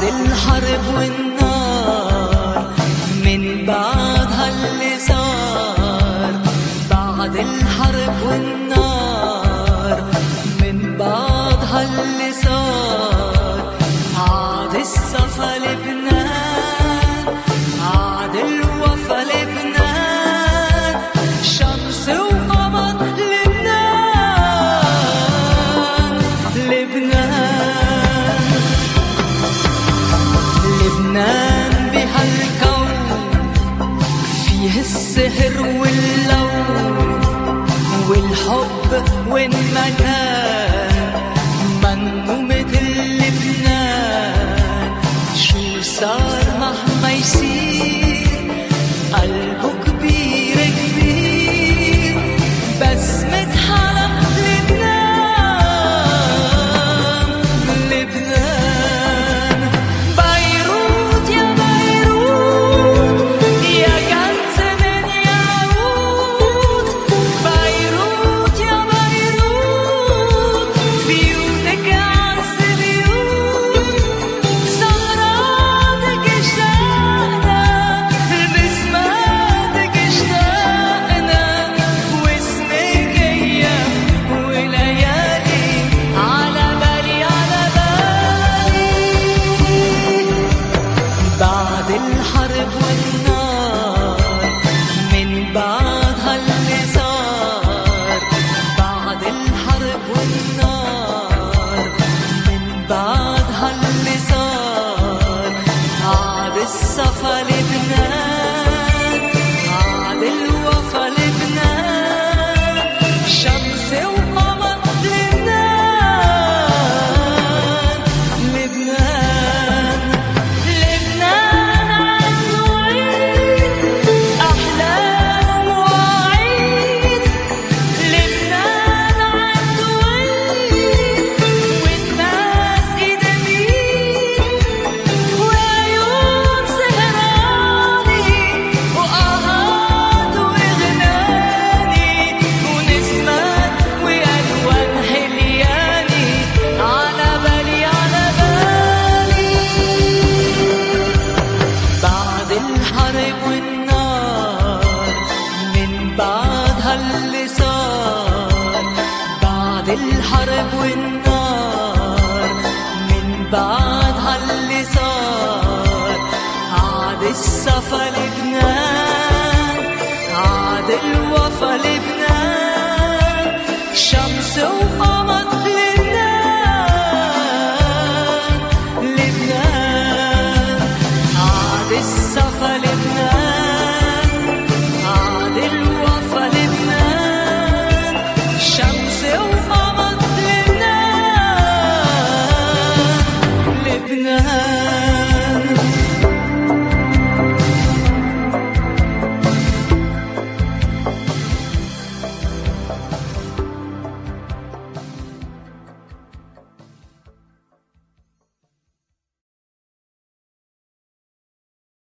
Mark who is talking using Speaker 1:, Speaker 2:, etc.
Speaker 1: الحرب والنار، من بعدها اللي صار. بعد الحرب والنار، من بعدها اللي صار. عاد الصفا لبنان، عاد الوفا لبنان، شمس وقمر لبنان. لبنان بهالكون فيه السحر واللون والحب والمكان، منو مثل لبنان. شو صار مهما يصير، قلبه كبير كبير، بسمة حرم لبنان. لبنان بيروت يا بيروت، يا كنز من ياقوت. بيروت يا بيروت، بيوتك عز بيوت. سهراتك اشتقنا، بسماتك اشتقنا، واسمك ايام وليالي على بالي على بالي. بعد الحرب والنار، من بعدها اللي صار. بعد الحرب والنار، من بعدها اللي صار. عاد الصفا لبنان.